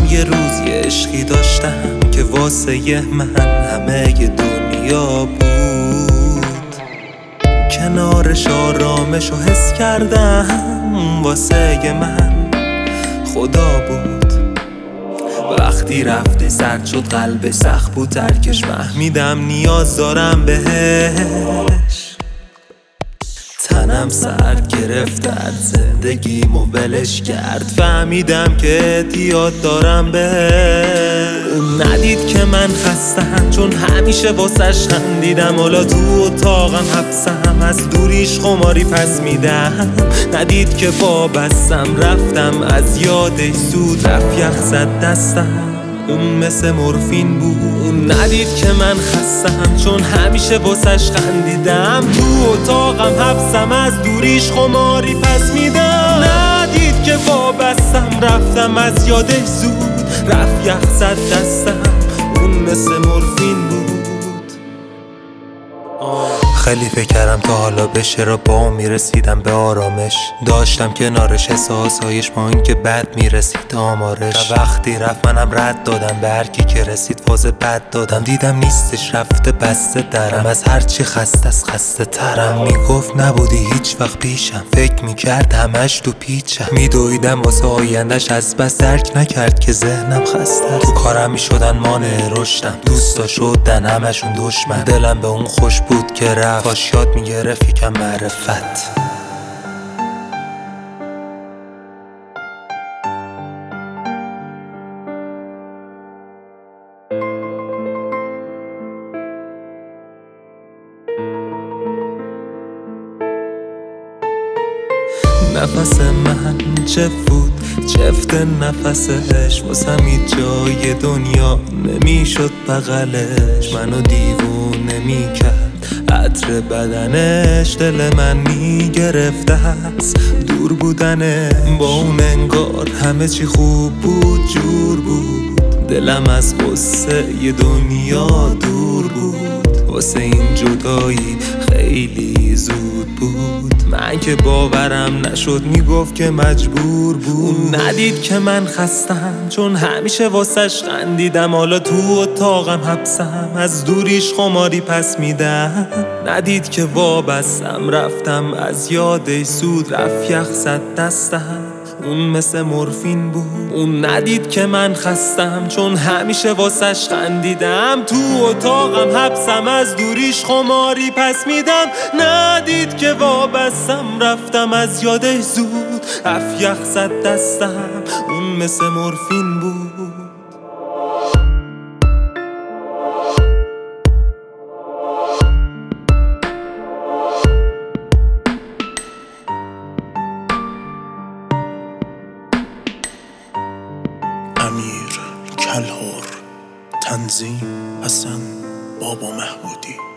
یه روز یه عشقی داشتم که واسه من همه دنیا بود. کنارش آرامش رو حس کردم، واسه من خدا بود. وقتی رفته سرد شد قلبش، سخت بود ترکش، فهمیدم نیاز دارم بهش. تنم سرد گرفت، زندگیمو ولش کرد، فهمیدم که اعتیاد دارم بهش. ندید که من خستم چون همیشه واسش خندیدم، حالا تو اتاقم حبسم، از دوریش خماری پس میدم. ندید که وابستم رفتم، از یادش زود رفت، یخ زد دستم، اون مثل مورفین بود. ندید که من خستم چون همیشه واسش خندیدم، تو اتاقم حبسم، از دوریش خماری پس میدم. ندید که وابستم رفتم، از یادش زود رفت، یخ زد دستم، اون مثل مورفین بود. خیلی فکر کردم تا حالا بشه، را با میرسیدم به آرامش، داشتم کنارش احساسایش، با این که بد میرسید آمارش. وقتی رفت منم رد دادم، به هر کی که رسید فاز بد دادم. دیدم نیستش رفته بسته درم، از هرچی خسته از خسته ترم. میگفت نبودی هیچ وقت پیشم، فکر میکرد همش تو پیچم. میدویدم واسه آیندش، از بس درک نکرد که ذهنم خسته. تو کارم میشدن مانع رشدم، دوستا شدن همشون دشمن. دلم به اون خوش بود که رفت، کاش یاد میگرفت یکم معرفت. نفس من چه بود، چفت نفسش، واسم هیچ جای دنیا نمیشد بغلش. منو دیوونه میکرد عطر بدنش، دل من میگرفته از دور بودنه. با اون انگار همه چی خوب بود، جور بود، دلم از غصه ی دنیا دور بود. واسه این جدایی خیلی زود بود، من که باورم نشد میگفت که مجبور بود. ندید که من خستم چون همیشه واسش خندیدم، حالا تو اتاقم حبسم، از دوریش خماری پس میدم. ندید که وابستم رفتم، از یادش زود رفت، یخ زد دستم، اون مثل مورفین بود. اون ندید که من خستم چون همیشه واسش خندیدم، تو اتاقم حبسم، از دوریش خماری پس میدم. ندید که وابستم رفتم، از یادش زود رفت، یخ زد دستم، اون مثل مورفین بود. امیر کلهر، تنظیم حسن بابا محمودی.